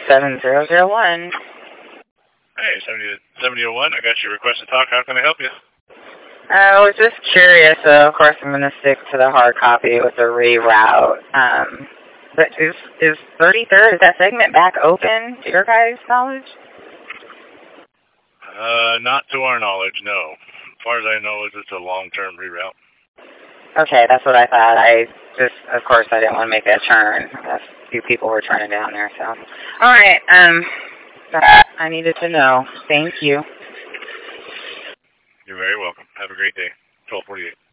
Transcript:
7001. Hey, 7001, I got your request to talk. How can I help you? I was just curious, so of course I'm going to stick to the hard copy with the reroute. But is 33rd, is that segment back open to your guys' knowledge? Not to our knowledge, no. As far as I know, it's a long-term reroute. Okay, that's what I thought. I just, of course, I didn't want to make that turn. A few people were turning down there, so. All right, that I needed to know. Thank you. You're very welcome. Have a great day. 1248.